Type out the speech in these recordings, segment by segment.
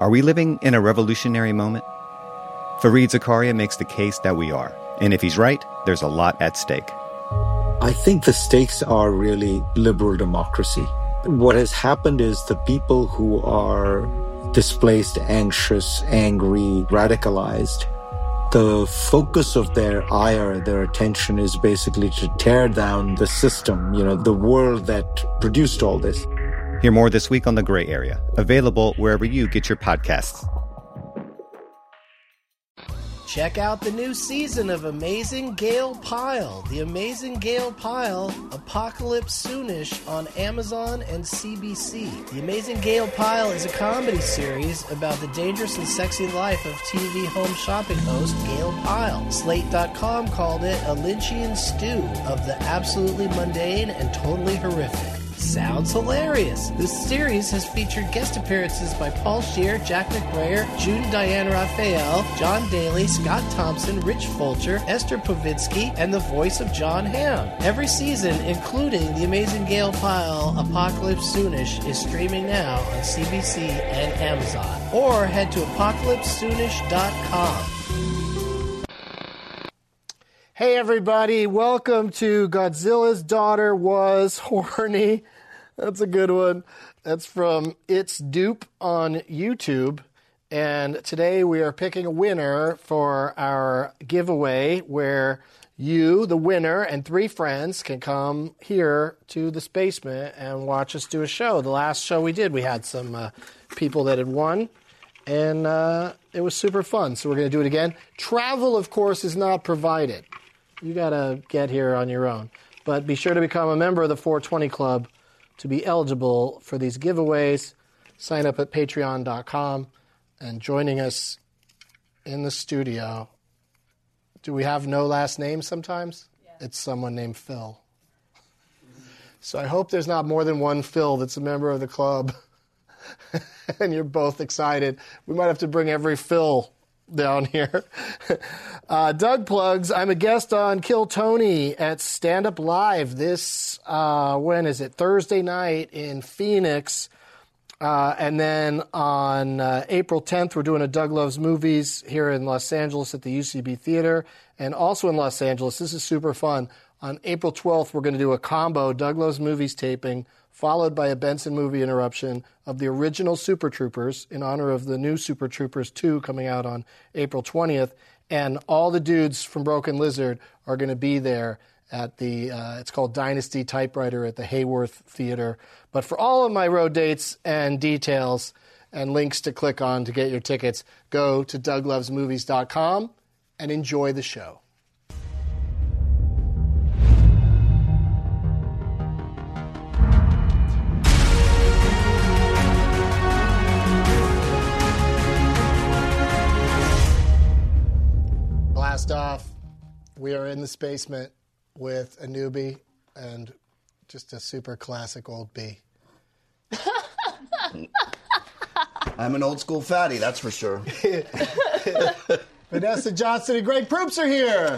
Are we living in a revolutionary moment? Fareed Zakaria makes the case that we are. And if he's right, there's a lot at stake. I think the stakes are really liberal democracy. What has happened is the people who are displaced, anxious, angry, radicalized, the focus of their ire, their attention is basically to tear down the system, the world that produced all this. Hear more this week on The Gray Area, available wherever you get your podcasts. Check out the new season of Amazing Gale Pile. The Amazing Gale Pile, Apocalypse Soonish on Amazon and CBC. The Amazing Gale Pile is a comedy series about the dangerous and sexy life of TV home shopping host Gale Pile. Slate.com called it a Lynchian stew of the absolutely mundane and totally horrific. Sounds hilarious. This series has featured guest appearances by Paul Scheer, Jack McBrayer, June Diane Raphael, John Daly, Scott Thompson, Rich Fulcher, Esther Povitsky, and the voice of John Hamm. Every season, including The Amazing Gale Pile, Apocalypse Soonish, is streaming now on CBC and Amazon. Or head to apocalypsesoonish.com. Hey everybody, welcome to Godzilla's Daughter Was Horny. That's a good one. That's from It's Dupe on YouTube. And today we are picking a winner for our giveaway where you, the winner, and 3 friends can come here to the Spacement and watch us do a show. The last show we did, we had some people that had won. And it was super fun. So we're going to do it again. Travel, of course, is not provided. You got to get here on your own. But be sure to become a member of the 420 Club to be eligible for these giveaways. Sign up at patreon.com. And joining us in the studio, do we have no last name sometimes? Yeah. It's someone named Phil. So I hope there's not more than one Phil that's a member of the club. And you're both excited. We might have to bring every Phil down here. Doug plugs, I'm a guest on Kill Tony at Stand Up Live this, when is it? Thursday night in Phoenix. And then on April 10th, we're doing a Doug Loves Movies here in Los Angeles at the UCB Theater. And also in Los Angeles, this is super fun. On April 12th, we're going to do a combo Doug Loves Movies taping, followed by a Benson movie interruption of the original Super Troopers in honor of the new Super Troopers 2 coming out on April 20th. And all the dudes from Broken Lizard are going to be there at the, it's called Dynasty Typewriter at the Hayworth Theater. But for all of my road dates and details and links to click on to get your tickets, go to douglovesmovies.com and enjoy the show. Blast off. We are in the Spacement with a newbie and just a super classic old bee. I'm an old school fatty, that's for sure. Vanessa Johnson and Greg Proops are here.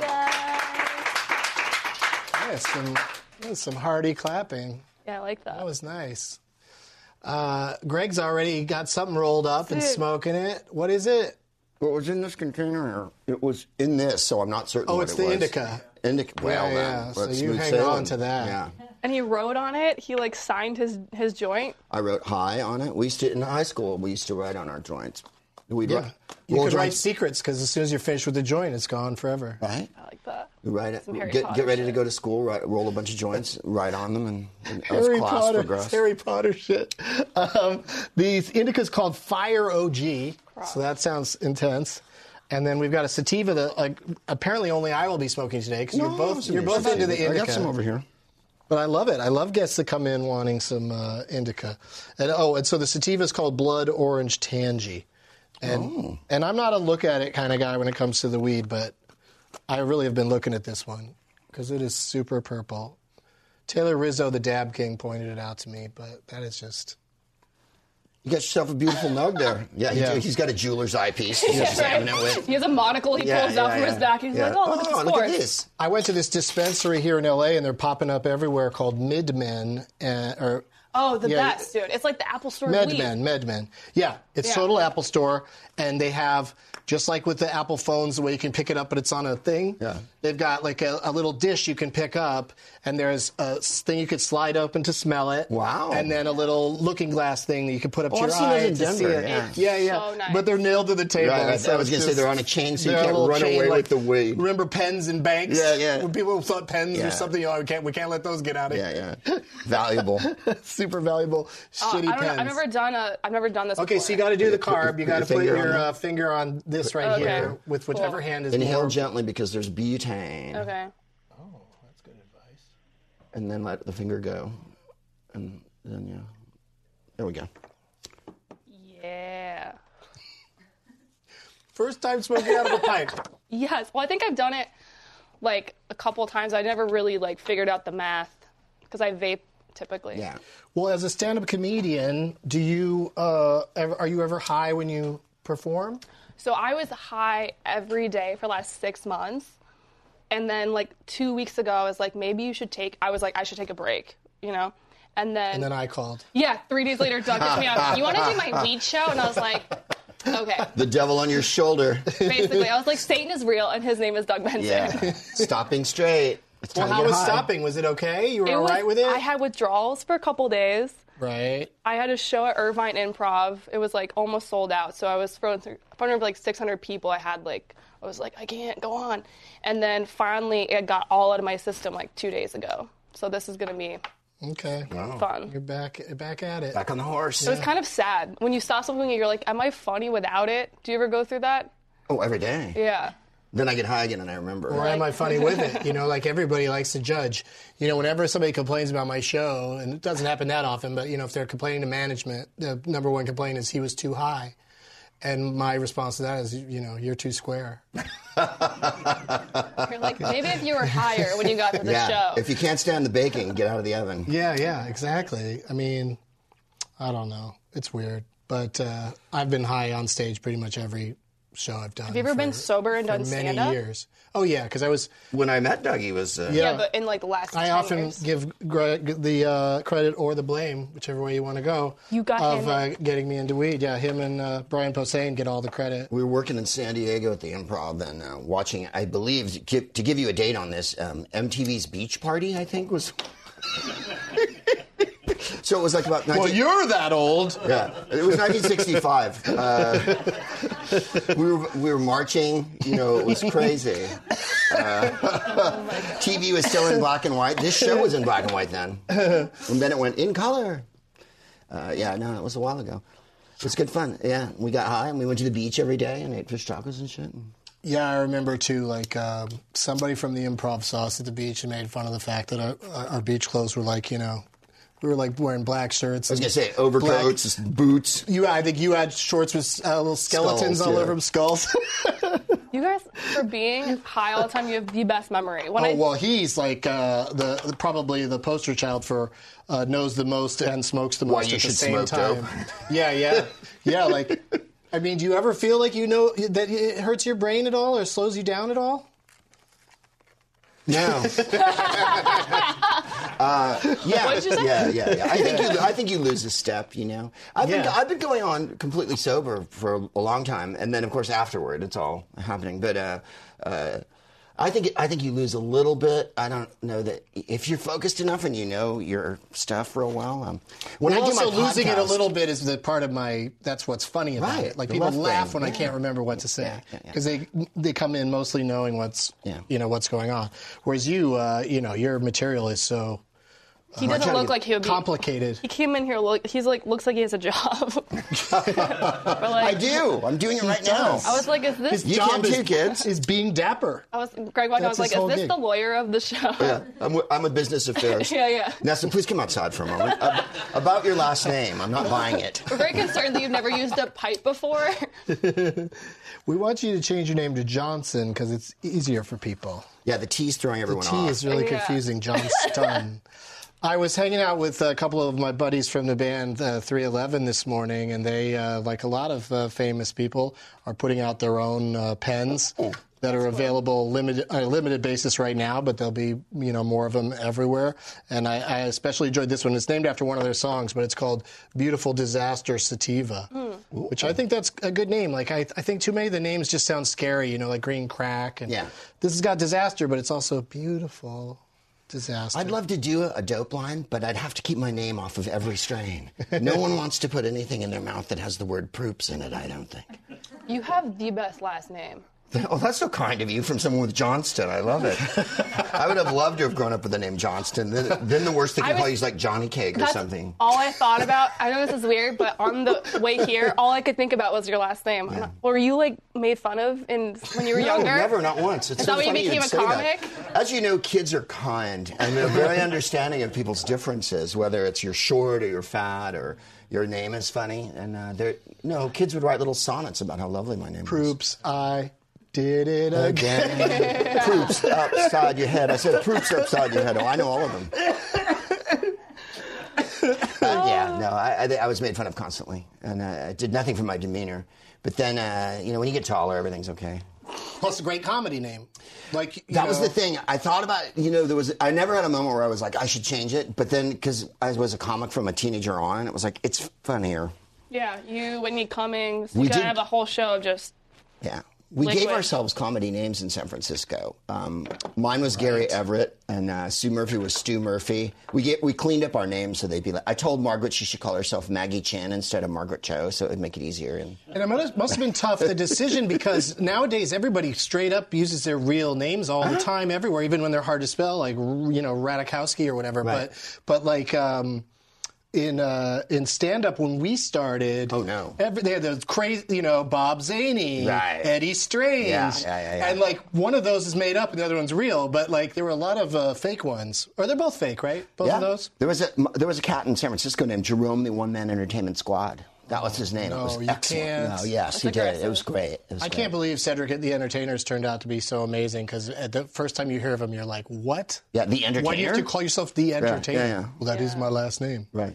Hi, guys. Yes, some hearty clapping. Yeah, I like that. That was nice. Greg's already got something rolled up and smoking it. What is it? What was in this container? It was in this, so I'm not certain what it was. Oh, it's the indica. Indica. Well, yeah. So you hang on to that. Yeah. And he wrote on it. He signed his joint. I wrote hi on it. We used to in high school. We used to write on our joints. You could write secrets because as soon as you're finished with the joint, it's gone forever. Right. I like that. You write it. Some Harry Get Potter ready to shit. go to school. Roll a bunch of joints. Write on them, and Harry as class Potter. progressed. Harry Potter shit. The indica's called Fire OG, so that sounds intense. And then we've got a sativa that apparently only I will be smoking today because you're both into the indica. I got some over here. But I love it. I love guests that come in wanting some indica. And so the sativa is called Blood Orange Tangy. And I'm not a look at it kind of guy when it comes to the weed, but I really have been looking at this one because it is super purple. Taylor Rizzo, the Dab King, pointed it out to me, but that is just... You got yourself a beautiful nug there. Yeah. He's got a jeweler's eyepiece. He's just having it with. He has a monocle he pulls out from his back. He's like, oh, look at this. I went to this dispensary here in L.A., and they're popping up everywhere called Midmen, or Oh, the Yeah. best, dude. It's like the Apple Store weed. MedMen. Yeah, it's Yeah. total Apple Store, and they have, just like with the Apple phones, the way you can pick it up, but it's on a thing. Yeah. They've got like a little dish you can pick up, and there's a thing you could slide open to smell it. Wow. And then a little looking glass thing that you can put up to Oh, your I've seen those eye in to see Denver, it. yeah. Yeah. So nice. But they're nailed to the table. Right, I was so going it's to say just- they're on a chain, so you they're a can't little run chain, away like, with the weed. Remember pens and banks? Yeah. When people thought pens Yeah. or something, we can't let those get out of here. Yeah. Valuable. Super valuable, shitty I don't know. pens. I've never done this Okay, before. so you got to do the carb. You got to Put put your your finger on finger on this right Okay. here with whichever Cool. hand is Inhale more. gently because there's butane. Okay. That's good advice. And then let the finger go. And then, yeah. There we go. Yeah. First time smoking out of a pipe. Yes. Well, I think I've done it like a couple times. I never really like figured out the math because I vape typically. Yeah. Well, as a stand-up comedian, do you are you ever high when you perform? So I was high every day for the last 6 months. And then like 2 weeks ago, I was like, maybe you should I should take a break, you know? And And then I called. yeah, 3 days later, Doug hits me up. You want to do my weed show? And I was like, okay. The devil on your shoulder. Basically, I was like, Satan is real, and his name is Doug Benson. Yeah. Stopping straight. It's time Well, to how get was high. stopping? Was it okay? You were all was- right with it? I had withdrawals for a couple days. Right. I had a show at Irvine Improv. It was like almost sold out. So I was thrown through in front of like 600 people. I was like, I can't go on. And then finally it got all out of my system like 2 days ago. So this is going to be Okay. fun. You're back at it. Back on the horse. It was kind of sad. When you saw something and you're like, am I funny without it? Do you ever go through that? Oh, every day. Yeah. Then I get high again and I remember. Or am I funny with it? You know, like everybody likes to judge. You know, whenever somebody complains about my show, and it doesn't happen that often, but, you know, if they're complaining to management, the number one complaint is he was too high. And my response to that is, you know, you're too square. You're like, maybe if you were higher when you got to the Yeah. show. If you can't stand the baking, get out of the oven. Yeah, exactly. I mean, I don't know. It's weird. But I've been high on stage pretty much every show I've done. Have you ever been sober and done many stand-up? years. Oh, yeah, because I was... When I met Doug, he was. Yeah, but in like the last 10 I often years. give the credit or the blame, whichever way you want to go, You got of him getting me into weed. Yeah, him and Brian Posehn get all the credit. We were working in San Diego at the Improv and watching, I believe, to give you a date on this, MTV's Beach Party, I think, was. So it was like about. Well, you're that old. Yeah, it was 1965. We were marching. You know, it was crazy. TV was still in black and white. This show was in black and white then, and then it went in color. Yeah, no, it was a while ago. It was good fun. Yeah, we got high and we went to the beach every day and ate fish tacos and shit. Yeah, I remember too. Like somebody from the Improv saw us at the beach and made fun of the fact that our beach clothes were like, you know, we were like wearing black shirts. I was gonna say overcoats, boots. I think you had shorts with little skeletons Skulls, all yeah. over them, skulls. You guys, for being high all the time, you have the best memory. When Oh, well, he's like probably the poster child for knows the most and smokes the most Why you at the should same smoke time. dope. Yeah. Like, I mean, do you ever feel like you know that it hurts your brain at all or slows you down at all? No. Yeah. What'd you say? Yeah. I think you lose a step. You know, I've been going on completely sober for a long time, and then of course afterward it's all happening. But I think you lose a little bit. I don't know that if you're focused enough and you know your stuff real well. When I do my Also, losing it a podcast- little bit is the part of my. That's what's funny about Right, it. Like the people left laugh brain, when I yeah. can't remember what to say Yeah. because they come in mostly knowing what's Yeah. what's going on. Whereas you your material is so he doesn't look like he would be complicated. He came in here. Looks like he has a job. But, I like, do. I'm doing it right now. does. I was like, is this? You can too, kids. is being dapper. Greg walked. I was That's like, his whole is this gig. the lawyer of the show? Yeah, I'm with business affairs. Yeah. Nessa, please come outside for a moment. About your last name, I'm not buying it. We're very concerned that you've never used a pipe before. We want you to change your name to Johnson because it's easier for people. Yeah, the T's throwing The everyone T off. is really Yeah. confusing. Johnston. I was hanging out with a couple of my buddies from the band 311 this morning, and they, like a lot of famous people, are putting out their own pens that are available on a limited basis right now, but there'll be more of them everywhere. And I especially enjoyed this one. It's named after one of their songs, but it's called Beautiful Disaster Sativa, which I think that's a good name. Like I think too many of the names just sound scary, like Green Crack. And this has got disaster, but it's also beautiful. Disaster. I'd love to do a dope line, but I'd have to keep my name off of every strain. No one wants to put anything in their mouth that has the word proops in it, I don't think. You have the best last name. Oh, that's so kind of you from someone with Johnston. I love it. I would have loved to have grown up with the name Johnston. Then the worst they can call you is like Johnny Cake or something. All I thought about, I know this is weird, but on the way here, all I could think about was your last name. Yeah. Were you like made fun of when you were younger? No, never, not once. It's so funny you became a comic? That. As you know, kids are kind and they're very understanding of people's differences, whether it's you're short or you're fat or your name is funny. And kids would write little sonnets about how lovely my name was. I did it again. Proops upside your head. I said proops upside your head. Oh, I know all of them. I was made fun of constantly, and I did nothing for my demeanor. But then, when you get taller, everything's okay. Plus, a great comedy name. That was the thing. I thought about, I never had a moment where I was like, I should change it. But then, because I was a comic from a teenager on, it was like, it's funnier. Yeah, Whitney Cummings. You gotta have a whole show of just... Yeah. We gave ourselves comedy names in San Francisco. Mine was Gary Everett, and Sue Murphy was Stu Murphy. We cleaned up our names so they'd be like... I told Margaret she should call herself Maggie Chan instead of Margaret Cho, so it would make it easier. And it must have been tough, the decision, because nowadays everybody straight up uses their real names all the time, everywhere, even when they're hard to spell, like, Radikowski or whatever. Right. But like... In stand-up when we started, they had those crazy, Bob Zaney, Eddie Strange, and like one of those is made up and the other one's real. But like there were a lot of fake ones, or they're both fake, right? Both of those. There was a cat in San Francisco named Jerome, the One Man Entertainment Squad. That was his name. No, it was you excellent. can't. No, yes, he did. It was great. I can't believe Cedric the Entertainer's turned out to be so amazing, because at the first time you hear of him, you're like, what? Yeah, the Entertainer? Why do you have to call yourself the Entertainer? Yeah. Well, that is my last name. Right.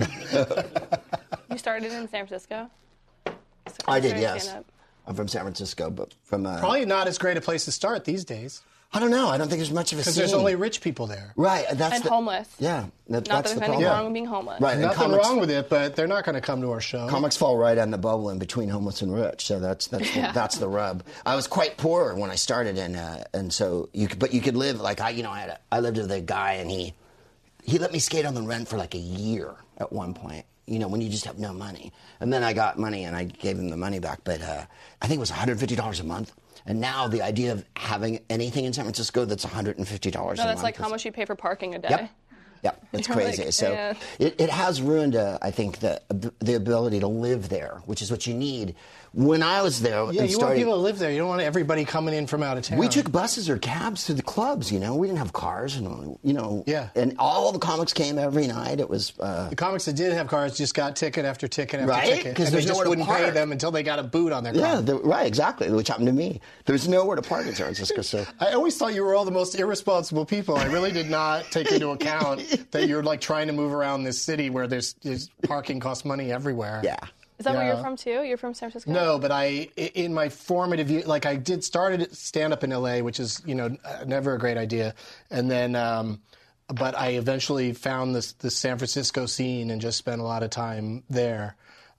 You started in San Francisco? I did, yes. I'm from San Francisco, but from... Probably not as great a place to start these days. I don't know. I don't think there's much of a scene. Because there's only rich people there. Right. Homeless. Yeah. Not that there's anything wrong with being homeless. Right. Nothing wrong with it, but they're not going to come to our show. Comics fall right on the bubble in between homeless and rich, so that's the rub. I was quite poor when I started, and so you could live like I lived with a guy, and he let me skate on the rent for like a year at one point. When you just have no money. And then I got money and I gave him the money back, but I think it was $150 a month. And now the idea of having anything in San Francisco that's $150 a month. No, that's like how much you pay for parking a day. Yep, it's crazy. It has ruined, I think, the ability to live there, which is what you need. When I was there, want people to live there. You don't want everybody coming in from out of town. We took buses or cabs to the clubs. We didn't have cars, and all the comics came every night. It was the comics that did have cars just got ticket after ticket after ticket, because they just wouldn't pay them until they got a boot on their car. Yeah, right, exactly, which happened to me. There's nowhere to park in San Francisco. So I always thought you were all the most irresponsible people. I really did not take into account that you're like trying to move around this city where there's parking costs money everywhere. Yeah. Is that where you're from too? You're from San Francisco? No, but in my formative years, like I started stand-up in L.A., which is, never a great idea. And then, but I eventually found the San Francisco scene and just spent a lot of time there.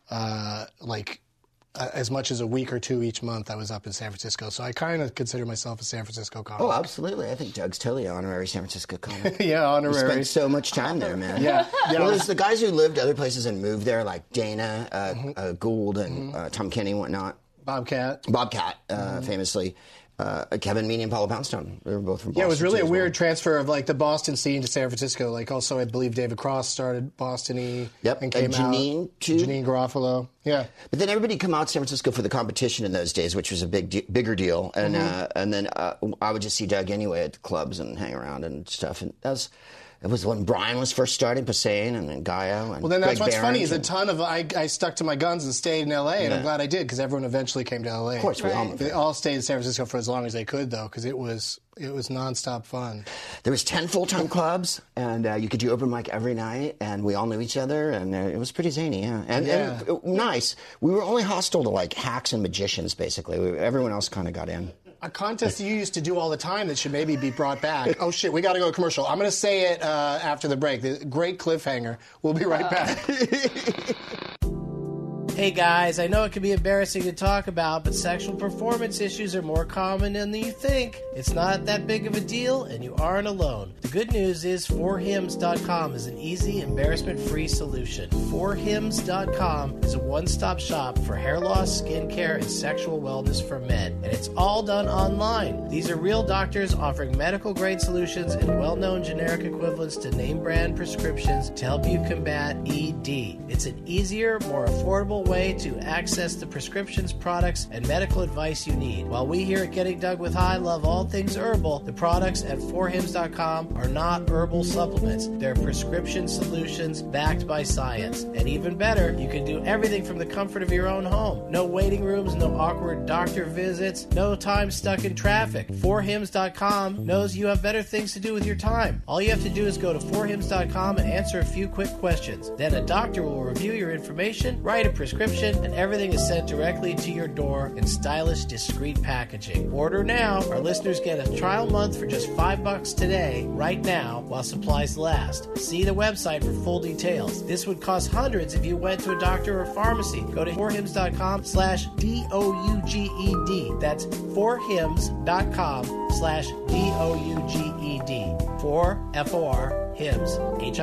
As much as a week or two each month, I was up in San Francisco. So I kind of consider myself a San Francisco comic. Oh, absolutely. I think Doug's totally an honourary San Francisco comic. Yeah, honorary. We spent so much time there, man. Yeah. Well, there's the guys who lived other places and moved there, like Dana Gould and Tom Kenny and whatnot. Bobcat, famously. Kevin Meaney and Paula Poundstone. They were both from Boston. Yeah, it was really a weird transfer of like the Boston scene to San Francisco. Like also, I believe David Cross started Boston-y and came Janine, out. too. Janine Garofalo. Yeah. But then everybody come out to San Francisco for the competition in those days, which was a bigger deal. And then I would just see Doug anyway at the clubs and hang around and stuff. And It was when Brian was first starting, Passain, and then Gaio. And Well, then that's Greg what's funny Behrens is and- a ton of I stuck to my guns and stayed in L.A. and I'm glad I did because everyone eventually came to L.A. Of course, we all moved. They all stayed in San Francisco for as long as they could though because it was nonstop fun. There was 10 full-time clubs, and you could do open mic every night, and we all knew each other, and it was pretty zany, yeah. And nice. We were only hostile to, like, hacks and magicians, basically. Everyone else kind of got in. A contest you used to do all the time that should maybe be brought back. Oh, shit, we got to go to commercial. I'm going to say it after the break. The great cliffhanger. We'll be right back. Hey guys, I know it can be embarrassing to talk about, but sexual performance issues are more common than you think. It's not that big of a deal, and you aren't alone. The good news is 4hims.com is an easy, embarrassment-free solution. 4hims.com is a one-stop shop for hair loss, skincare, and sexual wellness for men, and it's all done online. These are real doctors offering medical-grade solutions and well-known generic equivalents to name-brand prescriptions to help you combat ED. It's an easier, more affordable way to access the prescriptions, products, and medical advice you need. While we here at Getting Dug with High love all things herbal, the products at 4hims.com are not herbal supplements. They're prescription solutions backed by science. And even better, you can do everything from the comfort of your own home. No waiting rooms, no awkward doctor visits, no time stuck in traffic. 4hims.com knows you have better things to do with your time. All you have to do is go to 4hims.com and answer a few quick questions. Then a doctor will review your information, write a prescription, and everything is sent directly to your door in stylish, discreet packaging. Order now. Our listeners get a trial month for just $5 today, right now, while supplies last. See the website for full details. This would cost hundreds if you went to a doctor or pharmacy. Go to 4hims.com/DOUGED. That's 4hims.com/DOUGED. 4 HIMS,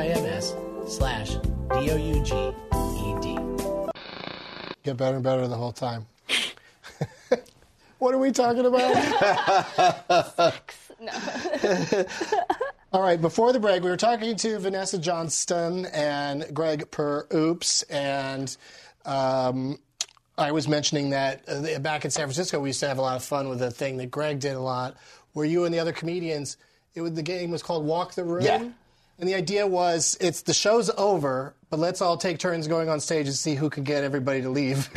HIMS/DOUGED. Get better and better the whole time. What are we talking about? No. All right, before the break, we were talking to Vanessa Johnston and Greg Per-Oops, and I was mentioning that back in San Francisco, we used to have a lot of fun with a thing that Greg did a lot, where you and the other comedians, the game was called Walk the Room. Yeah. And the idea was, the show's over, but let's all take turns going on stage and see who can get everybody to leave.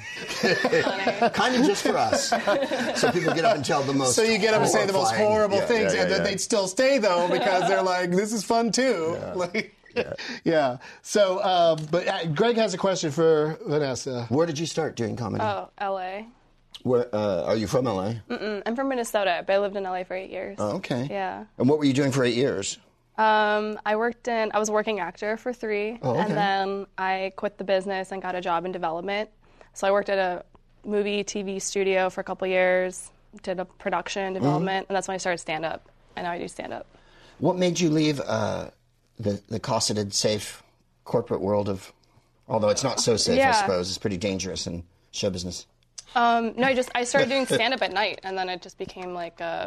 Kind of just for us. So people get up and tell the most So you get up and say the most horrifying- horrible Yeah, things, yeah, and then yeah. they'd still stay, though, because they're like, this is fun, too. Yeah. So, but Greg has a question for Vanessa. Where did you start doing comedy? Oh, L.A. Where, are you from LA? I'm from Minnesota, but I lived in L.A. for 8 years. Oh, okay. Yeah. And what were you doing for 8 years? I was a working actor for 3, Oh, okay. and then I quit the business and got a job in development. So I worked at a movie, TV studio for a couple years, did a production, development, and that's when I started stand-up. And now I do stand-up. What made you leave the cosseted, safe corporate world of, although it's not so safe, I Yeah. suppose, it's pretty dangerous in show business. No, I started doing stand-up at night, and then it just became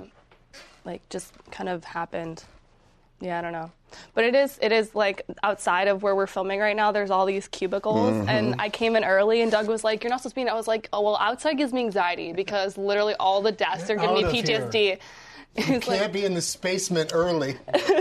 just kind of happened. Yeah, I don't know. But it is like outside of where we're filming right now, there's all these cubicles. And I came in early and Doug was like, you're not supposed to be in. I was like, oh, well, outside gives me anxiety because literally all the desks are giving me Out of PTSD. here. He's You like, can't be in the basement early.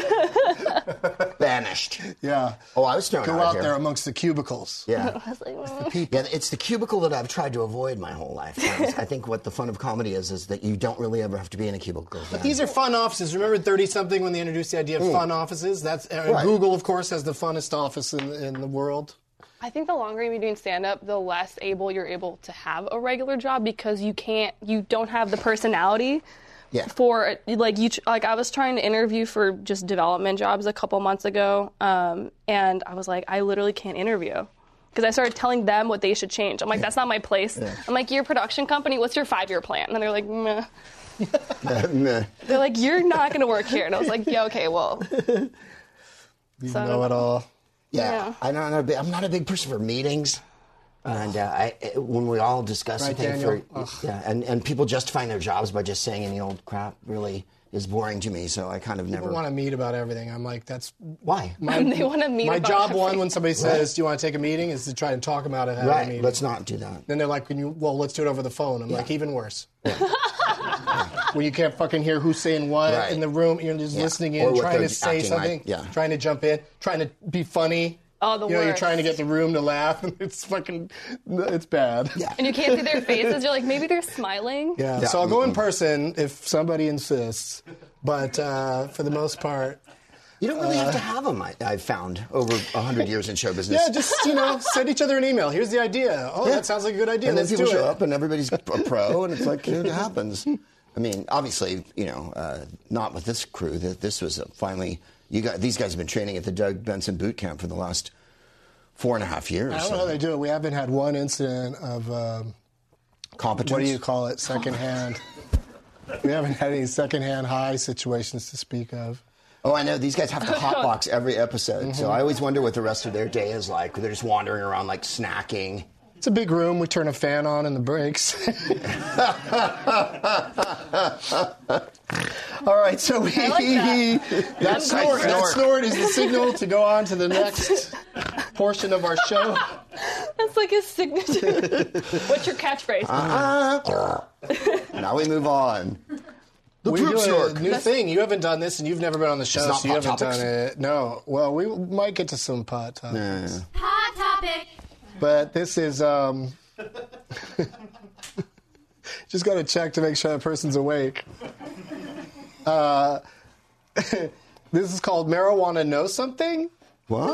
Banished. Yeah. Oh, I was thrown Go out of out here. there amongst the cubicles. Yeah. I was like, Yeah, it's the cubicle that I've tried to avoid my whole life. I think what the fun of comedy is that you don't really ever have to be in a cubicle. But these are fun offices. Remember 30-something when they introduced the idea of fun offices? That's Right. Google, of course, has the funnest office in the world. I think the longer you've been doing stand-up, the less able you're able to have a regular job because you don't have the personality. Yeah. For I was trying to interview for just development jobs a couple months ago, and I was like, I literally can't interview because I started telling them what they should change. I'm like, that's not my place. Yeah. I'm like, you're a production company. What's your 5-year plan? And they're like, meh. Meh. They're like, you're not going to work here. And I was like, yeah, okay, well. You know it all. Yeah. I'm not a big person for meetings. And when we all discuss Right, something Daniel? and people justifying their jobs by just saying any old crap really is boring to me. So I kind of People never want to meet about everything. I'm like, that's Why? They want to meet my about job. everything. When somebody says, "Do you want to take a meeting?" is to try and talk about it. At a meeting. Let's not do that. Then they're like, let's do it over the phone." I'm like, even worse. when you can't fucking hear who's saying what Right. in the room. You're just listening Or in, what trying they're to say acting like, something, yeah. trying to jump in, trying to be funny. Oh, the You're worst. trying to get the room to laugh, and it's fucking, it's bad. Yeah. And you can't see their faces. You're like, maybe they're smiling. Yeah. So I'll go in person if somebody insists, but for the most part, You don't really have to have them, I've found, over 100 years in show business. yeah, just send each other an email. Here's the idea. Oh, that sounds like a good idea. And then Let's people do show it. up and everybody's a pro, and it's like, it happens. I mean, obviously, not with this crew. This was finally, these guys have been training at the Doug Benson boot camp for the last 4.5 years. I don't know how they do it. We haven't had one incident of Competence. what do you call it? Secondhand. We haven't had any secondhand high situations to speak of. Oh, I know. These guys have to hotbox every episode. So I always wonder what the rest of their day is like. They're just wandering around, like, snacking. It's a big room. We turn a fan on in the breaks. All right, so that snort is the signal to go on to the next portion of our show. That's like his signature. What's your catchphrase? Now we move on. The We poop do stork. a new thing. You haven't done this, and you've never been on the show, not so you Pot haven't Topics? done it. No. Well, we might get to some pot topics. Hot topic. But this is just got to check to make sure that person's awake. This is called Marijuana Know Something, What?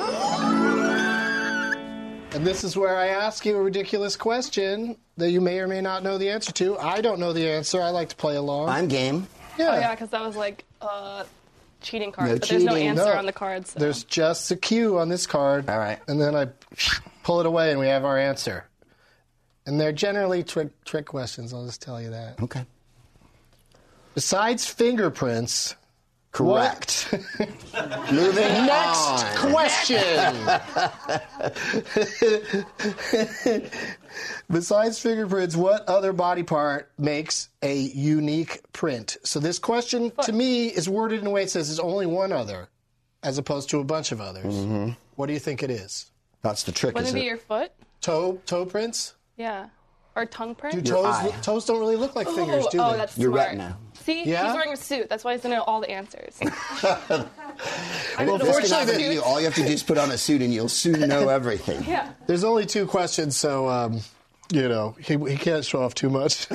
and this is where I ask you a ridiculous question that you may or may not know the answer to. I don't know the answer. I like to play along. I'm game. Oh, yeah, because that was like cheating cards. No but there's no cheating. answer No. on the cards. So. There's just a cue on this card. All right. And then I pull it away, and we have our answer. And they're generally trick questions, I'll just tell you that. Okay. Besides fingerprints, Correct. what? Moving Next on. question. Besides fingerprints, what other body part makes a unique print? So this question, to me, is worded in a way it says there's only one other, as opposed to a bunch of others. Mm-hmm. What do you think it is? That's the trick, Wouldn't is it be it? your foot? Toe prints? Yeah. Or tongue print? Do eye. toes don't really look like fingers, do they? Oh, that's Your smart. retina. See, Yeah? he's wearing a suit. That's why he's gonna know all the answers. Well, the this worst can happen to suits. you. All you have to do is put on a suit, and you'll soon know everything. Yeah. There's only 2 questions, so he can't show off too much.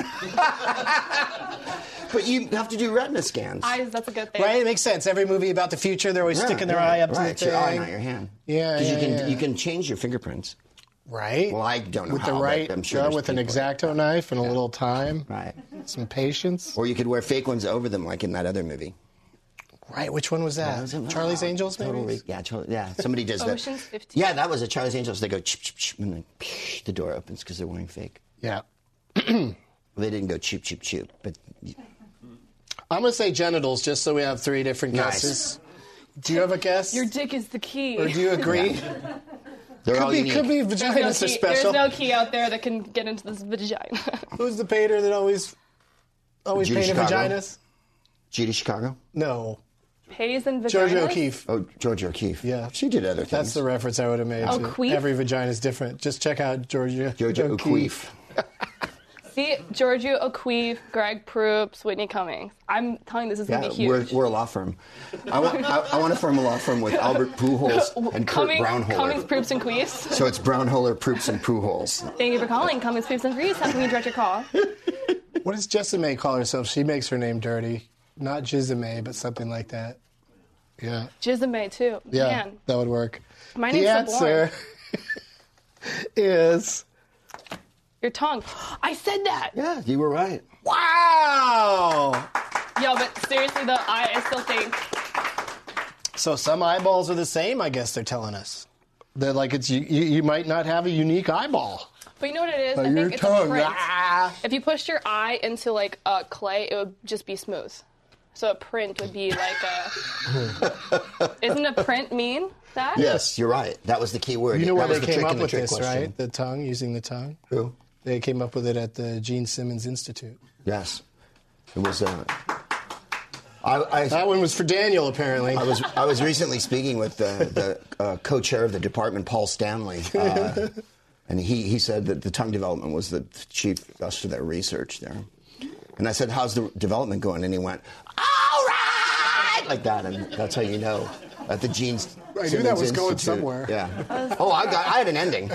But you have to do retina scans. Eyes, that's a good thing. Right? It makes sense. Every movie about the future, they're always Yeah, sticking their yeah, eye up to right. the It's your eye, thing. not your hand. Yeah, 'Cause yeah. you can change your fingerprints. Right? Well, I don't know with how, the but right, I'm sure there's with an people- X-Acto knife and a little time, Right. some patience. Or you could wear fake ones over them, like in that other movie. Right? Which one was that? Was it? Charlie's Angels, maybe? Totally. Yeah. Somebody does that. Ocean's 15. Yeah, that was a Charlie's Angels. They go chip, chip, chip, and then the door opens because they're wearing fake. Yeah. Well, they didn't go cheep, cheep, cheep, but I'm going to say genitals, just so we have 3 different Nice. guesses. Do you have a guess? Your dick is the key. Or do you agree? they're all unique. Could be There's vaginas no are key. special. There's no key out there that can get into this vagina. Who's the painter that always Judy painted Chicago? vaginas? Judy Chicago? No. Pays and vaginas. Georgia O'Keeffe. Oh, Georgia O'Keeffe. Yeah. She did other things. That's the reference I would have made. O'Keeffe? Every vagina is different. Just check out Georgia O'Keeffe. See, Georgia O'Keeffe, Greg Proops, Whitney Cummings. I'm telling you, this is Yeah, going to be huge. we're a law firm. I want to form a law firm with Albert Pujols and Kurt Brownholer. Cummings, Proops, and Queefs. So it's Brownholer, Proops, and Pujols. Thank you for calling Cummings, Proops, and Queefs. How can we direct your call? What does Jessime call herself? She makes her name dirty. Not Jizime, but something like that. Yeah. Jizame, too. Yeah, Man, that would work. my The name's answer is... Your tongue. I said that. Yeah, you were right. Wow! Yo, but seriously, though, I still think... So some eyeballs are the same, I guess they're telling us. They're like, it's you might not have a unique eyeball. But you know what it is? But I your think it's tongue, a print. ah. If you pushed your eye into, like, clay, it would just be smooth. So a print would be like a... Isn't a print mean that? Yes, you're right. That was the key word. You know that where was they the came trick up in the with trick this, question. right? The tongue, using the tongue. Who? They came up with it at the Gene Simmons Institute. Yes. It was... That one was for Daniel, apparently. I was recently speaking with the co-chair of the department, Paul Stanley, and he said that the tongue development was the chief thrust of their research there. And I said, how's the development going? And he went, all right, like that. And that's how you know at the Gene I knew that was going Institute. somewhere. Yeah. Oh, I had an ending.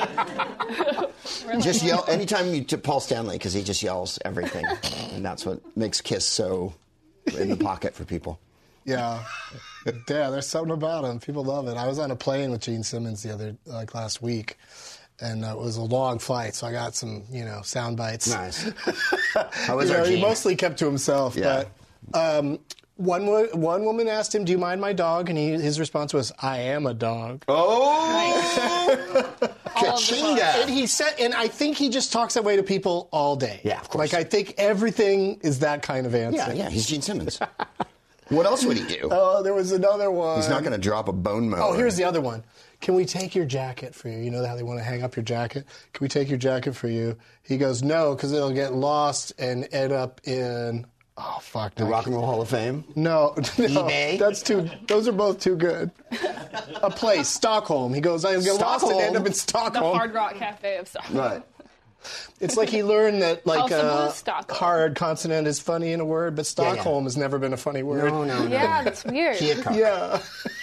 Just yell anytime you Paul Stanley, because he just yells everything, and that's what makes Kiss so in the pocket for people. Yeah. Yeah, there's something about him. People love it. I was on a plane with Gene Simmons last week, and it was a long flight, so I got some, sound bites. Nice. How was our He Gene? mostly kept to himself, Yeah. but one woman asked him, "Do you mind my dog?" And his response was, "I am a dog." Oh, Kachinga. And he said, and I think he just talks that way to people all day. Yeah, of course. Like, I think everything is that kind of answer. Yeah, he's Gene Simmons. What else would he do? Oh, there was another one. He's not going to drop a bone mower. Oh, here's the other one. Can we take your jacket for you? You know how they want to hang up your jacket? Can we take your jacket for you? He goes, no, because it'll get lost and end up in, oh, fuck. The Rock and Roll Hall of Fame? No. eBay? Those are both too good. A place, Stockholm. He goes, I'll get lost and end up in The Stockholm. Hard Rock Cafe of Stockholm. Right. It's like he learned that, like, House of Blues, Stockholm. hard consonant is funny in a word, but Stockholm has never been a funny word. No. Yeah, that's weird. Keokuk. Yeah.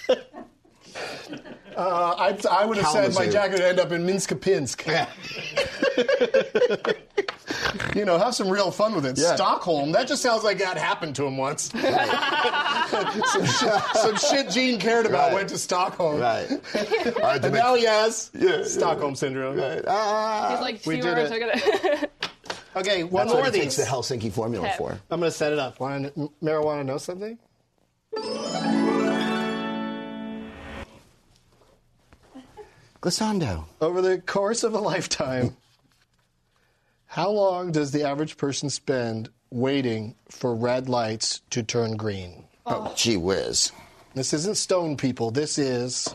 I would have said my Kalamazoo. jacket would end up in Minsk-Pinsk. Yeah. Have some real fun with it. Yeah. Stockholm, that just sounds like that happened to him once. some shit Gene cared about Right. went to Stockholm. Right. All right, And now he has Yeah. Stockholm Syndrome. Right. He's like, We did stewards it. are gonna. Okay, one That's more what of it takes these. the Helsinki formula Okay. for. I'm going to set it up. Marijuana know something? Glissando. Over the course of a lifetime, how long does the average person spend waiting for red lights to turn green? Oh, gee whiz. This isn't stone people. This is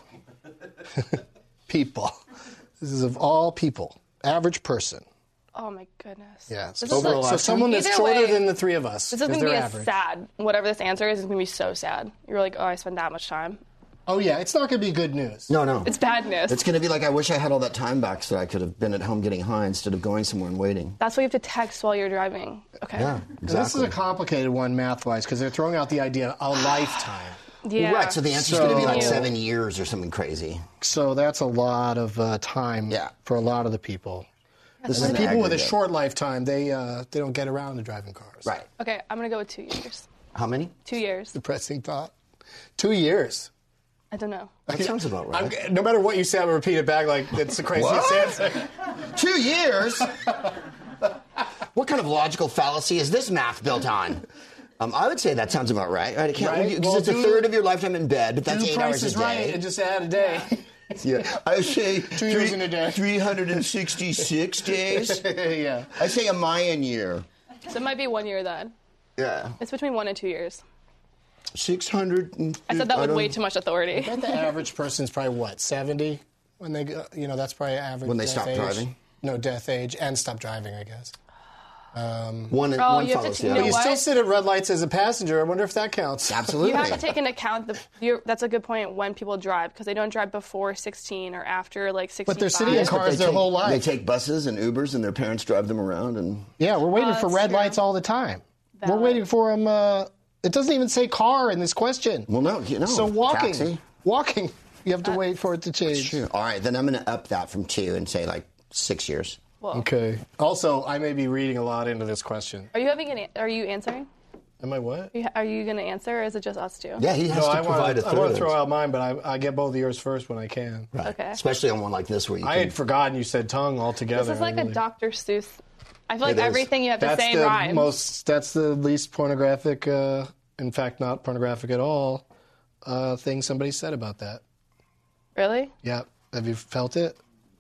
people. This is of all people. Average person. Oh my goodness. Yes. This is So someone that's Either shorter way, than the three of us. This is 'cause gonna be they're a average. sad. Whatever this answer is gonna be so sad. You're like, oh, I spent that much time. Oh, yeah. It's not going to be good news. No. It's bad news. It's going to be like, I wish I had all that time back so I could have been at home getting high instead of going somewhere and waiting. That's why you have to text while you're driving. Okay. Yeah, And This is a complicated one math-wise because they're throwing out the idea of a lifetime. Yeah. Right, so the answer's going to be like So- 7 years or something crazy. So that's a lot of time Yeah. for a lot of the people. This is And an people with a aggregate. short lifetime, they don't get around to driving cars. Right. Okay, I'm gonna go with 2 years. How many? 2 years. Depressing thought. 2 years. I don't know. That sounds about right. No matter what you say, I'm going to repeat it back like it's the craziest What? answer. 2 years? What kind of logical fallacy is this math built on? I would say that sounds about right. Right? Right. Because Well, it's a third of your lifetime in bed, but that's Do 8 Price hours a is day. Right and just add a day. Yeah, I say 2 years in a day. 366 days. Yeah. I say a Mayan year. So it might be 1 year then. Yeah, It's between 1 and 2 years. 600. I said that with way too much authority. I bet the average person's probably, what, 70? When they go, that's probably average When they death stop age. driving? No, death age and stop driving, I guess. One you follows have the to- you other. know You what? still sit at red lights as a passenger. I wonder if that counts. Absolutely. You have to take into account that's a good point when people drive because they don't drive before 16 or after like 65. But they're sitting in cars their whole life. They take buses and Ubers, and their parents drive them around. And Yeah, we're waiting for that's red true. lights all the time. We're Valid. waiting for them. It doesn't even say car in this question. well, no, So walking. Taxi. Walking. You have to wait for it to change. Sure. All right, then I'm going to up that from 2 and say like 6 years. Well, Okay. Also, I may be reading a lot into this question. Are you answering? Am I what? Are you going to answer, or is it just us two? Yeah, he has No, to I provide a want to third. throw out mine, but I get both of yours first when I can. Right. Okay. Especially on one like this where you I can. had forgotten you said tongue altogether. This is like a Dr. Seuss. I feel like It is. everything you have to That's say the rhymes. That's the least pornographic, in fact, not pornographic at all, thing somebody said about that. Really? Yeah. Have you felt it?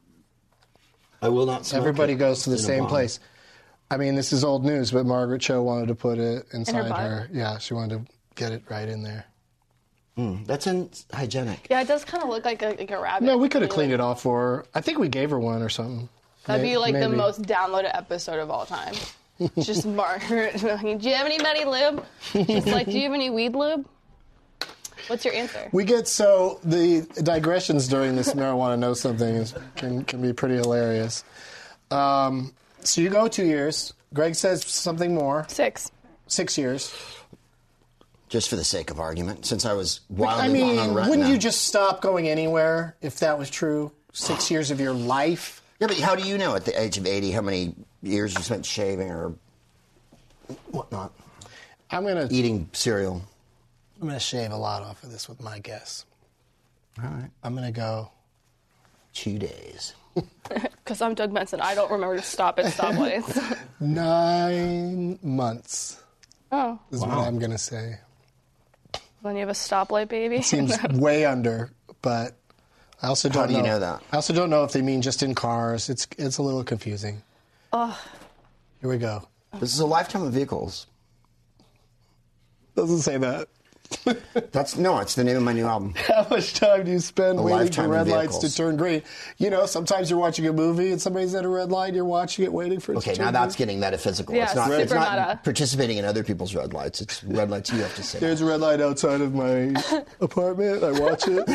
I will not smoke Everybody it goes to the in a same bomb. place. I mean, this is old news, but Margaret Cho wanted to put it inside butt? her. Yeah, she wanted to get it right in there. That's unhygienic. Yeah, it does kind of look like a rabbit. No, we could have cleaned it off for her. I think we gave her one or something. That'd be like the Maybe. most downloaded episode of all time. Just Margaret. Do you have any Betty lube? She's like, do you have any weed lube? What's your answer? We get so the digressions during this marijuana know something can be pretty hilarious. So you go 2 years. Greg says something more. 6. 6 years. Just for the sake of argument, since I was wildly long on retina. Wouldn't you just stop going anywhere if that was true? 6 years of your life? Yeah, but how do you know at the age of 80 how many years you spent shaving or whatnot? Eating cereal. I'm going to shave a lot off of this with my guess. All right. I'm going to go 2 days. Because I'm Doug Benson. I don't remember to stop at stoplights. 9 months. Oh. Is what I'm going to say. Then you have a stoplight, baby. Seems way under, but I also don't know. How do you know that? I also don't know if they mean just in cars. It's a little confusing. Oh. Here we go. This is a lifetime of vehicles. Doesn't say that. It's the name of my new album. How much time do you spend waiting for lifetime red of lights to vehicles. turn green? You know, sometimes you're watching a movie and somebody's at a red light, you're watching it, waiting for it to Okay, turn now that's green. getting metaphysical. Yeah, it's not super meta. participating in other people's red lights. It's red lights you have to say. There's a red light outside of my apartment. I watch it.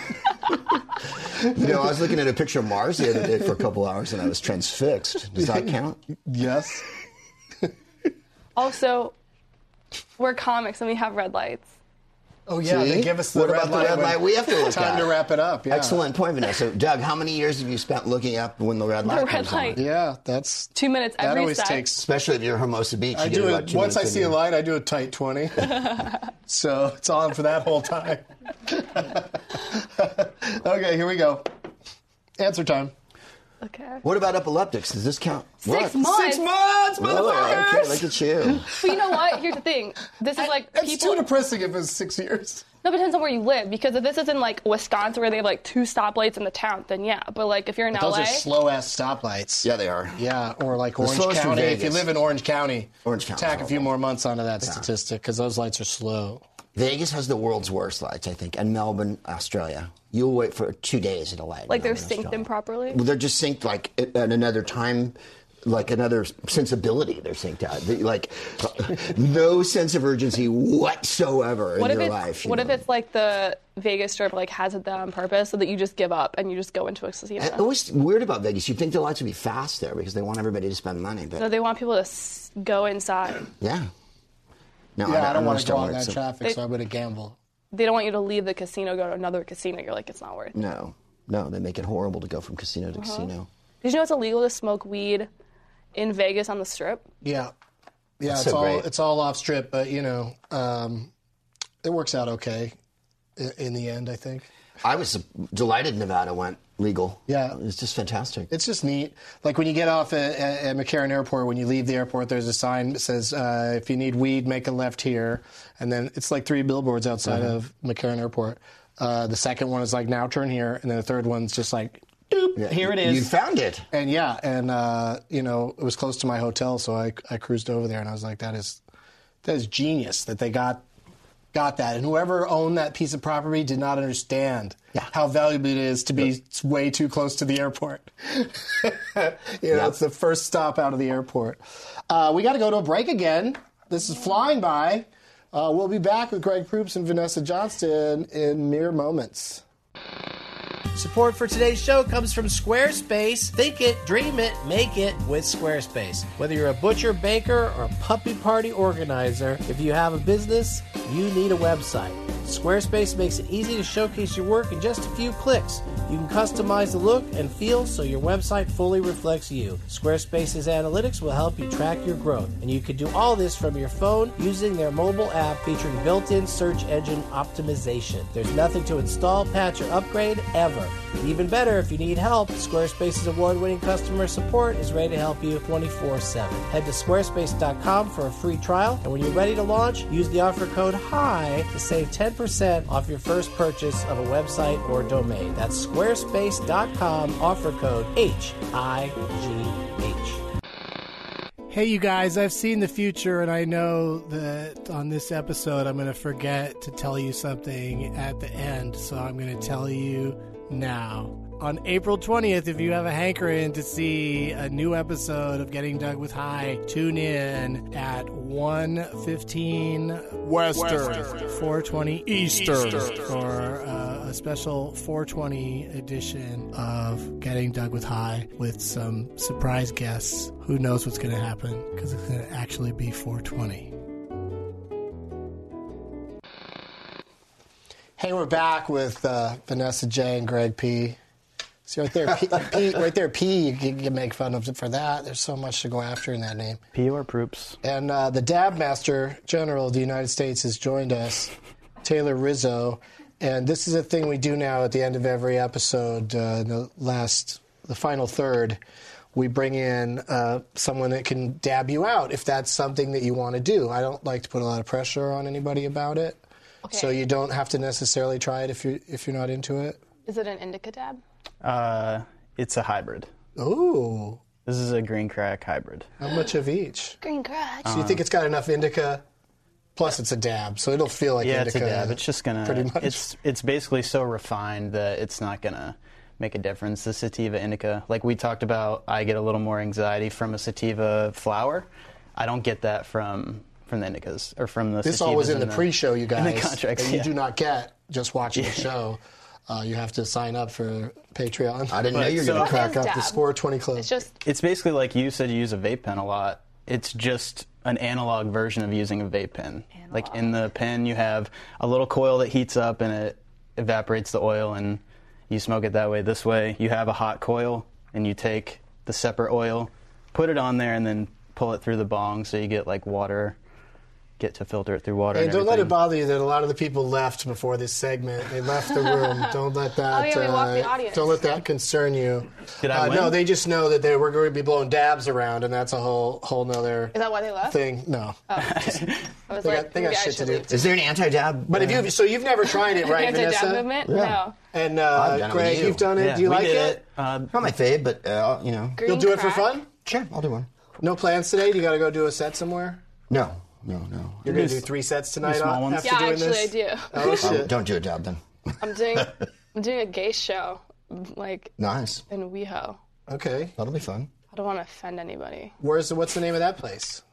You know, I was looking at a picture of Mars the other day for a couple hours and I was transfixed. Does that count? Yes. Also, we're comics and we have red lights. Oh, yeah, See? they give us the What red about the light. red when- light we have to look Time at? to wrap it up, yeah. Excellent point, Vanessa. Doug, how many years have you spent looking up when the red light The red comes light. on? Yeah, that's... 2 minutes That every always set. takes... Especially if you're Hermosa Beach. I you do get about it 2 once I minutes see in a there. light. I do a tight 20. So it's on for that whole time. Okay, here we go. Answer time. Okay. What about epileptics? Does this count? 6 What? months. 6 months, Really? motherfuckers! Okay, look at you. But you know what? Here's the thing. This is like It's people. too depressing if it's 6 years. No, but it depends on where you live. Because if this is in like Wisconsin where they have like 2 stoplights in the town, then yeah. But like if you're in Those LA, are slow-ass stoplights. Yeah, they are. Yeah, or like Orange slowest from County. If you Vegas. live in Orange County, Orange County's tack a few horrible. more months onto that statistic because those lights are slow. Vegas has the world's worst lights, I think, and Melbourne, Australia. You'll wait for 2 days at a light. like they're Melbourne, synced Australia. improperly. Well, they're just synced like at another time, like another sensibility. They're synced out. Like no sense of urgency whatsoever What in if your it's life. what if it's like the Vegas Strip like has it there on purpose so that you just give up and you just go into a casino? It's always weird about Vegas. You'd think the lights would be fast there because they want everybody to spend money, but So they want people to go inside. yeah. No, Yeah, I don't want to go on understand that why it's traffic, so I'm going to gamble. They don't want you to leave the casino, go to another casino. You're like, it's not worth it. No, they make it horrible to go from casino to casino. Did you know it's illegal to smoke weed in Vegas on the Strip? Yeah. Yeah, That's it's so all great. it's all off strip, but you know, it works out okay in the end, I think. I was delighted Nevada went legal. Yeah. It's just fantastic. It's just neat. Like when you get off at McCarran Airport, when you leave the airport, there's a sign that says, if you need weed, make a left here. And then it's like 3 billboards outside of McCarran Airport. The second one is like, now turn here. And then the third one's just like, doop, Yeah, here it is. You found it. And yeah, and you know, it was close to my hotel, so I cruised over there, and I was like, that is genius that they got that. And whoever owned that piece of property did not understand how valuable it is to be way too close to the airport. It's the first stop out of the airport. We got to go to a break again. This is flying by. We'll be back with Greg Proops and Vanessa Johnston in mere moments. Support for today's show comes from Squarespace. Think it, dream it, make it with Squarespace. Whether you're a butcher, baker, or puppy party organizer, if you have a business, you need a website. Squarespace makes it easy to showcase your work in just a few clicks. You can customize the look and feel so your website fully reflects you. Squarespace's analytics will help you track your growth, and you can do all this from your phone using their mobile app featuring built-in search engine optimization. There's nothing to install, patch, or upgrade ever. Even better, if you need help, Squarespace's award-winning customer support is ready to help you 24/7. Head to squarespace.com for a free trial, and when you're ready to launch, use the offer code HIGH to save 10% off your first purchase of a website or domain. That's squarespace.com, offer code HIGH. Hey, you guys, I've seen the future, and I know that on this episode I'm going to forget to tell you something at the end, so I'm going to tell you now. On April 20th, if you have a hankering to see a new episode of Getting Dug with High, tune in at 1:15 Western, 4:20 Eastern for a a special 420 edition of Getting Doug with High with some surprise guests. Who knows what's going to happen because it's going to actually be 420. Hey, we're back with Vanessa J and Greg P. See right there, P, right there, P. You can make fun of it for that. There's so much to go after in that name. P or Proops. And the Dab Master General of the United States has joined us, Taylor Rizzo. And this is a thing we do now at the end of every episode. The final third, we bring in someone that can dab you out if that's something that you want to do. I don't like to put a lot of pressure on anybody about it. Okay. So you don't have to necessarily try it if you're not into it. Is it an indica dab? It's a hybrid. Ooh. This is a green crack hybrid. How much of each? Green crack. So you think it's got enough indica? Plus it's a dab, so it'll feel like indica. It's a dab. It's just gonna. Pretty much. It's basically so refined that it's not gonna make a difference. The sativa indica, like we talked about, I get a little more anxiety from a sativa flower. I don't get that from the indicas or from the. This sativas all was in the pre-show, you guys. In the contracts, that you do not get just watching the show. You have to sign up for Patreon. I didn't know you were going to crack up dab? the Score 20 Club. It's just It's basically like you said you use a vape pen a lot. It's just an analog version of using a vape pen. Like in the pen, you have a little coil that heats up and it evaporates the oil, and you smoke it that way. This way, you have a hot coil, and you take the separate oil, put it on there, and then pull it through the bong, so you get like water. Get to filter it through water. Hey, and don't let it everything. bother you that a lot of the people left before this segment. They left the room. Don't let that. Oh, yeah, we walked the audience. Don't let that concern you. Did I win? No, they just know that we're going to be blowing dabs around, and that's a whole nother. Is that why they left? Thing? No, I was they like, got maybe I shit to should do. leave. Is there an anti-dab? But you've never tried it, right, Anti-dab Vanessa? movement? Yeah. No. And I've done it with Greg, you. you've done it. Yeah, Do you we like did it? Not my fave, but you know. Green You'll do it for crack? fun? Sure, I'll do one. No plans today? You got to go do a set somewhere? No. You're going to do 3 sets tonight small ones? after Yeah, doing actually, this? I do. Oh, shit. Don't do a dab then. I'm doing a gay show, like Nice. in WeHo. Okay. That'll be fun. I don't want to offend anybody. What's the name of that place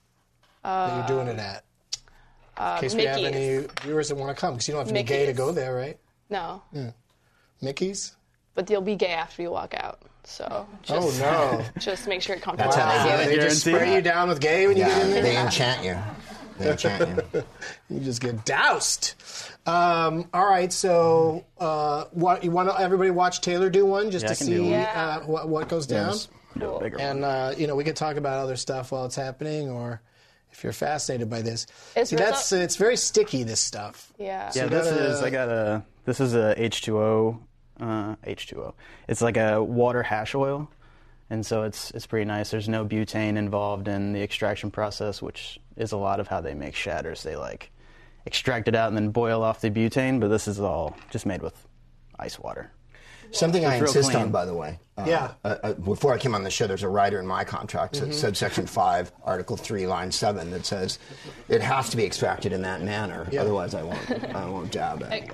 that you're doing it at? In case we have Mickey's. any viewers that want to come, because you don't have to be gay to Mickey's. go there, right? No, Mickey's? but you'll be gay after you walk out. So just, just make sure you're comfortable. That's how they do it. They just spray you down with gay when you get in there? They enchant you. They enchant you. You just get doused. All right, so what you want to everybody watch Taylor do one just Yeah, to I can do see one. Yeah. what goes down? Yes. Do a bigger one. And we can talk about other stuff while it's happening, or if you're fascinated by this. Is See, Rizzo- it's very sticky, this stuff. Yeah. Yeah, you this gotta- is a H2O. H2O. It's like a water hash oil, and so it's pretty nice. There's no butane involved in the extraction process, which is a lot of how they make shatters. They like extract it out and then boil off the butane, but this is all just made with ice water. Something I real insist clean. on, by the way. Yeah. Before I came on the show, there's a rider in my contract, subsection 5, Article 3, Line 7, that says it has to be extracted in that manner. Yeah. Otherwise, I won't dab it.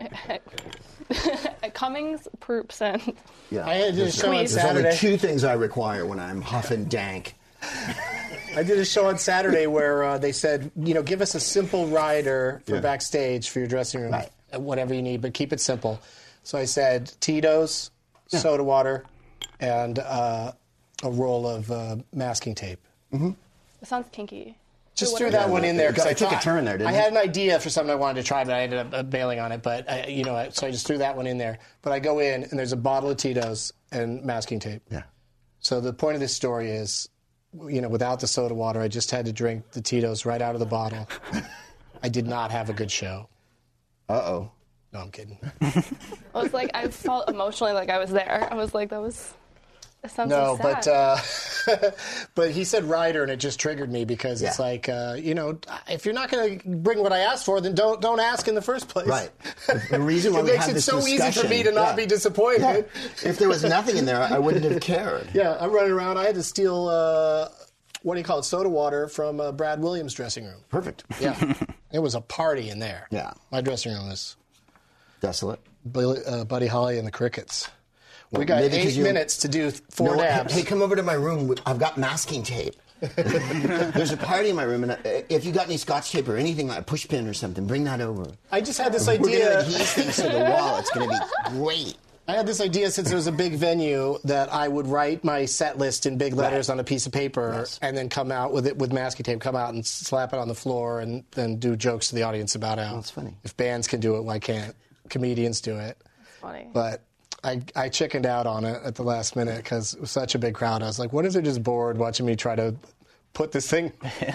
At Cummings, Proops, and Yeah. I did a show on There's only Saturday. 2 things I require when I'm huffing dank. I did a show on Saturday where they said, give us a simple rider for backstage for your dressing room, Right. whatever you need, but keep it simple. So I said Tito's, soda water, and a roll of masking tape. it sounds kinky. Just threw that one in there because It I took a thought turn there, didn't I it? had an idea for something I wanted to try, but I ended up bailing on it. But so I just threw that one in there. But I go in and there's a bottle of Tito's and masking tape. Yeah. So the point of this story is, without the soda water, I just had to drink the Tito's right out of the bottle. I did not have a good show. Uh-oh. No, I'm kidding. I was like, I felt emotionally like I was there. I was like, that sounds No, so sad. but he said rider, and it just triggered me because it's Yeah. like, if you're not going to bring what I asked for, then don't ask in the first place. Right. The reason why It we makes have it this so easy for discussion- me to not be disappointed. Yeah. If there was nothing in there, I wouldn't have cared. Yeah, I'm running around. I had to steal, soda water from Brad Williams' dressing room. Perfect. Yeah. It was a party in there. Yeah. My dressing room was Desolate. Buddy Holly and the Crickets. We Well, got maybe 8 'cause you- minutes to do 4 No, dabs. hey, come over to my room. I've got masking tape. There's a party in my room, and if you got any Scotch tape or anything like a push pin or something, bring that over. I just had this We're going to idea. adhere things to the wall. It's going to be great. I had this idea since it was a big venue that I would write my set list in big letters on a piece of paper and then come out with it with masking tape, come out and slap it on the floor and then do jokes to the audience about how That's funny. if bands can do it, why can't comedians do it? Funny. But I chickened out on it at the last minute because it was such a big crowd. I was like, what if they're just bored watching me try to put this thing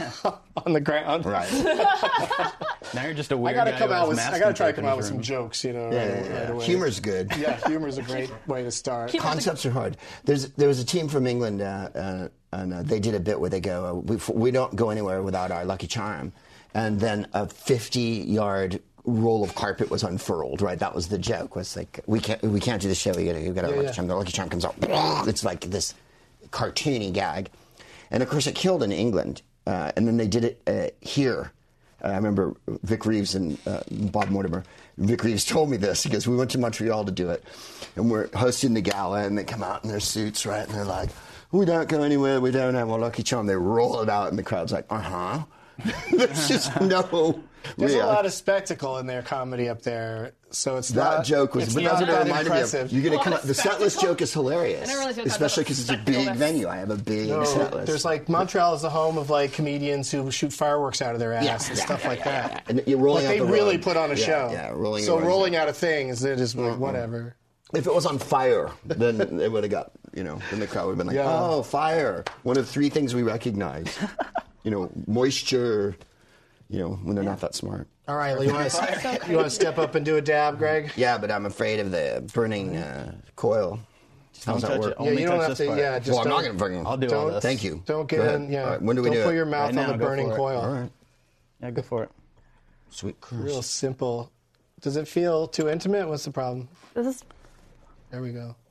on the ground? Right. Now you're just a weird I gotta guy come who out has with. masking I gotta try to tape in come out his with some room. jokes, right away. Humor's good. Yeah, humor's a great way to start. Concepts are hard. There was a team from England, and they did a bit where they go, we don't go anywhere without our Lucky Charm. And then a 50-yard roll of carpet was unfurled, right? That was the joke. Was like, we can't do the show. You got our Lucky Charm. The Lucky Charm comes out. It's like this cartoony gag. And, of course, it killed in England. And then they did it here. I remember Vic Reeves and Bob Mortimer. Vic Reeves told me this because we went to Montreal to do it. And we're hosting the gala, and they come out in their suits, right? And they're like, we don't go anywhere. We don't have our Lucky Charm. They roll it out, and the crowd's like, uh-huh. There's just no... There's a lot of spectacle in their comedy up there, so it's that not, joke was, it's but not that's what it that reminded me impressive. of. You're gonna come out, the set list joke is hilarious, I never really feel that especially type of because it's a spectacle. big That's- venue. I have a big set list. There's like Montreal is the home of like comedians who shoot fireworks out of their ass and stuff like that. And you're rolling But out they the really road. put on a show. Yeah, rolling. So the road. rolling out of things, they're just like whatever. If it was on fire, then it would have got, then the crowd would have been like, Yeah. oh, fire. One of 3 things we recognize. Moisture, when they're not that smart. All right, well, you want to step up and do a dab, Greg? Yeah, but I'm afraid of the burning coil. How's that touch work? it. Only you don't touch have this to. part. Yeah, just Well, I'm don't, not going to burn I'll do all Don't- this. Thank you. Don't get Go ahead. in. Yeah. All right, when do we don't do put it? your mouth Right on now, the go burning for it. coil. All right. Yeah, go for it. Sweet Real curse. simple. Does it feel too intimate? What's the problem? This is There we go.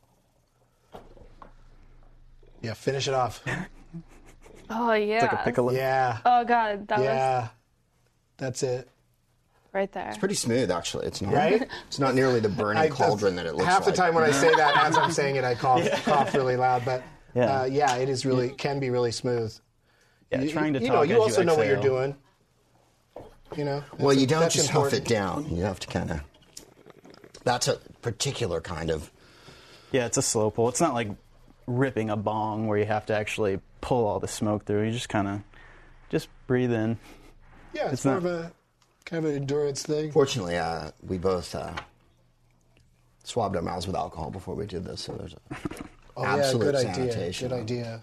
Yeah, finish it off. oh yeah. It's like a piccolo. Yeah. Oh god, that was Yeah. That's it. right there. Pretty smooth, actually. It's not. Right? It's not nearly the burning cauldron that it looks half like. the time when I say that, as I'm saying it, I cough really loud. But Yeah. it is really can be really smooth. Yeah, trying to you talk know, as you also know what you're exhale. doing. Well, you don't that's just huff important. it down. You have to kind of. That's a particular kind of. Yeah, it's a slow pull. It's not like ripping a bong where you have to actually pull all the smoke through. You just kind of just breathe in. Yeah, it's It's more not- of a kind of an endurance thing. Fortunately, we both swabbed our mouths with alcohol before we did this, so there's absolute good idea. sanitation. Good idea.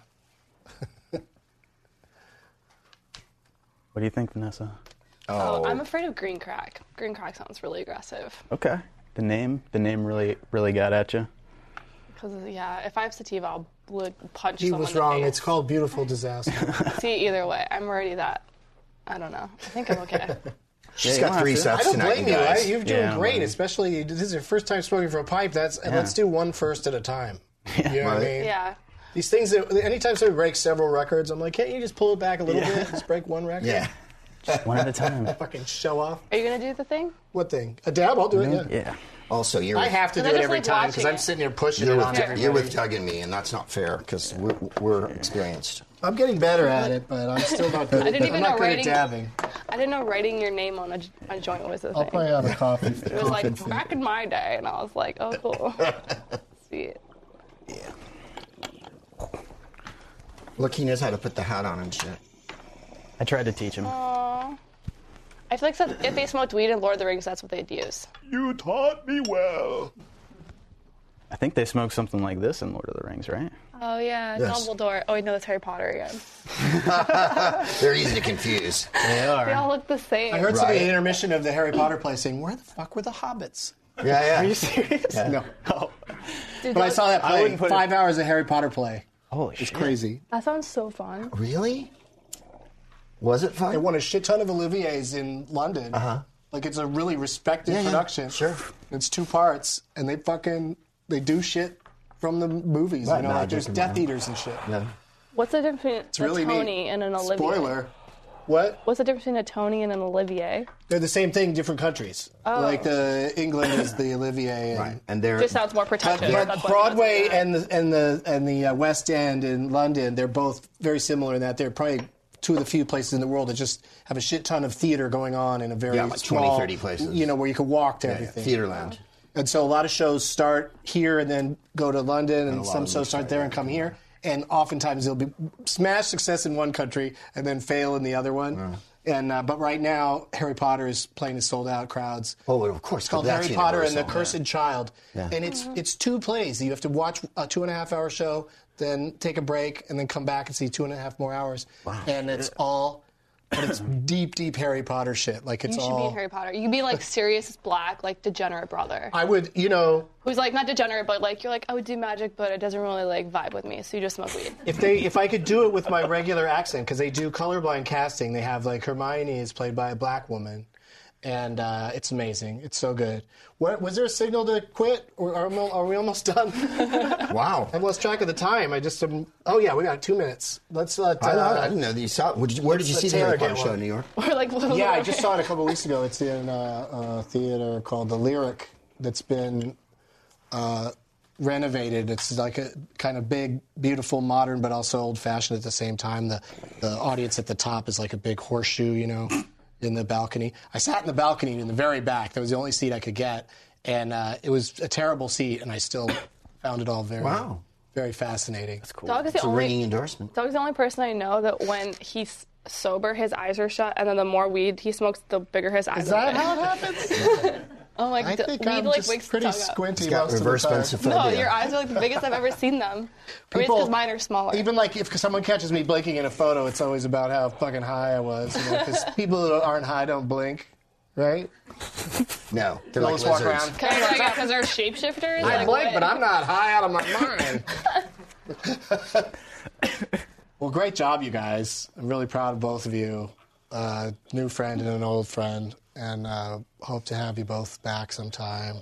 What do you think, Vanessa? Oh, I'm afraid of green crack. Green crack sounds really aggressive. Okay. The name really got at you. Because if I have sativa, I'll punch He someone was in the wrong. face. It's called Beautiful Disaster. See, either way, I'm already that. I don't know. I think I'm okay. She's you got don't 3 have to. sets I don't tonight, blame you you. guys. Right? You're doing Yeah, great, man. especially this is your first time smoking for a pipe. Let's do one first at a time. You know what I Right. mean? Yeah. These things, anytime somebody breaks several records, I'm like, can't you just pull it back a little bit? Just break one record? Yeah. One at a time. Fucking show off. Are you gonna do the thing? What thing? A dab? I'll do it, yeah. Yeah. Also, you're I have to do Because I it just every like time because watching I'm it. sitting here pushing you're it with, on everybody. you're with Doug and me, and that's not fair because we're experienced. I'm getting better at it, but I'm still not good. I didn't even I'm not know good writing. at dabbing. I didn't know writing your name on a joint was a thing. I'll probably have a coffee. It was like back in my day, and I was like, oh, cool. Sweet. Look, he knows how to put the hat on and shit. I tried to teach him. Aww. I feel like if they smoked weed in Lord of the Rings, that's what they'd use. You taught me well. I think they smoked something like this in Lord of the Rings, right? Oh, yeah, Yes. Dumbledore. Oh, wait, no, that's Harry Potter again. They're easy to confuse. They They are. all look the same. I heard somebody Right. in the intermission of the Harry Potter play saying, "Where the fuck were the hobbits?" Yeah. Are you serious? Yeah. No. Dude, But I saw that I play. wouldn't put 5 hours of Harry Potter play. Holy It's shit. crazy. That sounds so fun. Really? Was it fun? They won a shit ton of Olivier's in London. Like it's a really respected Yeah, yeah. production. Sure. It's 2 parts, and they do shit from the movies. Right, You know, like magic there's and Death whatnot. Eaters and shit. Yeah. What's the difference between It's really a Tony neat. and an Olivier? Spoiler. What? What's the difference between a Tony and an Olivier? They're the same thing, different countries. Oh. Like the England is the Olivier, and, Right, and they're Just sounds more pretentious. but That's what Broadway I'm and the West End in London, they're both very similar in that they're probably two of the few places in the world that just have a shit ton of theater going on in a very like 20, small, 30 places. You know, where you can walk to everything. Theaterland. And so a lot of shows start here and then go to London, and a lot some of them shows start there and come here. And oftentimes they'll be smash success in one country and then fail in the other one. And but right now, Harry Potter is playing to sold-out crowds. Oh, of course. It's called that's Harry Potter and the universal, Cursed Child, Yeah. and it's 2 plays. You have to watch a 2.5-hour show, then take a break, and then come back and see 2.5 more hours. Wow. And it's all. But it's deep Harry Potter shit. Like it's You should all. be Harry Potter. You could be like Sirius Black, like degenerate brother. I would, Who's like not degenerate, but like you're like I would do magic, but it doesn't really like vibe with me. So you just smoke weed. If I could do it with my regular accent, because they do colorblind casting. They have like Hermione is played by a black woman, and it's amazing. It's so good. What was there a signal to quit, or are we almost done? Wow. I've lost track of the time. I just oh yeah, we got 2 minutes. Let's let. I didn't know that you saw it. Where did you see the Harry Potter Taylor get show one. in New York? Or like Yeah, I just saw it a couple weeks ago. It's in a theater called The Lyric that's been renovated. It's like a kind of big, beautiful, modern, but also old-fashioned at the same time. The audience at the top is like a big horseshoe, in the balcony. I sat in the balcony in the very back. That was the only seat I could get. And it was a terrible seat, and I still found it all very fascinating. That's cool. Dog is It's the a only ringing endorsement. Dog's the only person I know that when he's sober, his eyes are shut, and then the more weed he smokes, the bigger his eyes. Is that are. how it happens? I'm like, I think weed I'm like just wakes pretty the dog up. squinty It's got most reverse of the time. bensophobia. No, your eyes are like the biggest I've ever seen them. Or maybe it's People- because mine are smaller. Even like if someone catches me blinking in a photo, it's always about how fucking high I was. Because people that aren't high don't blink, right? No, they're They'll like just walk lizards. around. Because they're shapeshifters? I Like, blink, what? but I'm not high out of my mind. Well, great job, you guys. I'm really proud of both of you. New friend and an old friend, and hope to have you both back sometime.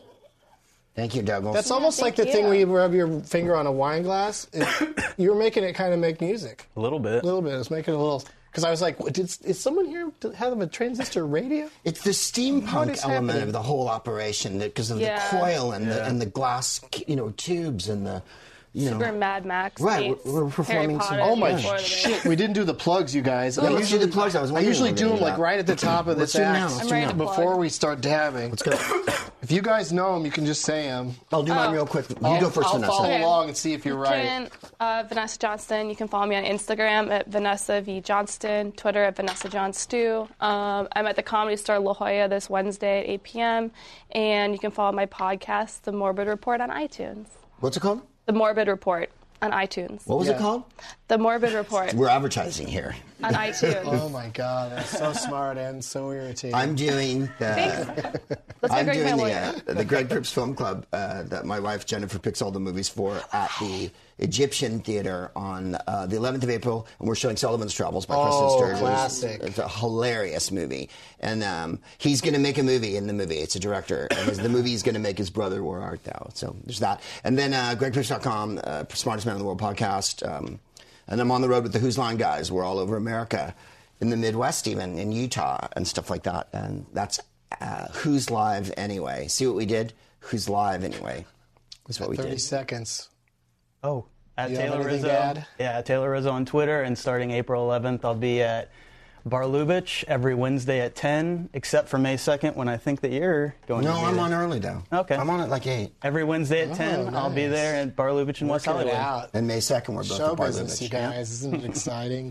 Thank you, Douglas. That's almost like the thank thing you. where you rub your finger on a wine glass. You're making it kind of make music. A little bit. A little bit. It's making it a little. Because I was like, is someone here to have a transistor radio? It's the What steampunk is element happening? of the whole operation because of Yeah. the coil and the glass, tubes and the, Super Mad Max. Right, meets we're performing Harry some- Potter Oh my before the shit! We didn't do the plugs, you guys. Yeah, let's do the plugs. I was wondering usually what do we're them gonna like do. right at the top of Let's this do them act now, let's I'm ready to before plug. we start dabbing. Let's go. If you guys know them, you can just say them. I'll do mine real quick. You go first, I'll Vanessa. follow Okay. along and see if you're right. Vanessa Johnston. You can follow me on Instagram at Vanessa V Johnston, Twitter at Vanessa John Stew. I'm at the Comedy Store La Jolla this Wednesday at 8 p.m. And you can follow my podcast, The Morbid Report, on iTunes. What's it called? The Morbid Report on iTunes. What was Yeah. it called? The Morbid Report We're advertising here. on iTunes. Oh my god, that's so smart and so irritating. I'm doing Thanks. the. Let's I'm make Greg my doing lawyer. the Greg Pripps Film Club that my wife Jennifer picks all the movies for at the Egyptian Theater on the 11th of April, and we're showing Sullivan's Travels by Preston Sturges. classic. It's a hilarious movie, and he's going to make a movie in the movie. It's a director, and the movie he's going to make his brother. Where art thou? So there's that, and then GregPripps.com, Smartest Man in the World podcast, and I'm on the road with the Who's Line guys. We're all over America, in the Midwest, even in Utah and stuff like that, and that's Who's Live Anyway. See what we did? Who's Live Anyway? That's what we 30 did. seconds. Oh, at You have Taylor anything Rizzo. to add? Yeah, at Taylor Rizzo on Twitter, and starting April 11th, I'll be at Bar Lubitsch every Wednesday at 10, except for May 2nd when I think that you're going No, to be I'm there. on early though. Okay. I'm on at like 8. Every Wednesday at 10, I'll be nice. there at Bar Lubitsch in West Working it Hollywood. out. And May 2nd, we're both Show at Bar business, you Lubitsch. guys. Isn't it exciting?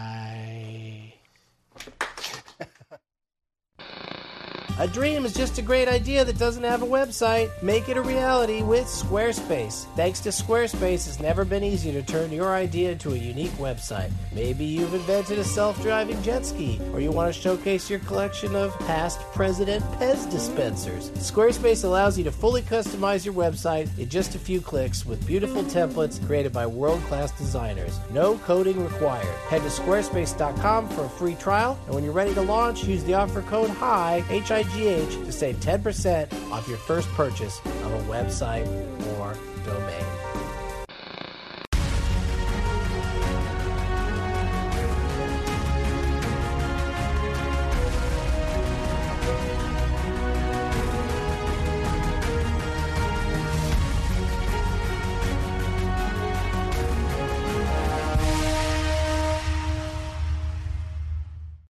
Bye-bye. A dream is just a great idea that doesn't have a website. Make it a reality with Squarespace. Thanks to Squarespace, it's never been easier to turn your idea into a unique website. Maybe you've invented a self-driving jet ski, or you want to showcase your collection of past President Pez dispensers. Squarespace allows you to fully customize your website in just a few clicks with beautiful templates created by world-class designers. No coding required. Head to squarespace.com for a free trial, and when you're ready to launch, use the offer code HIGH, H-I-G-H, to save 10% off your first purchase of a website or domain.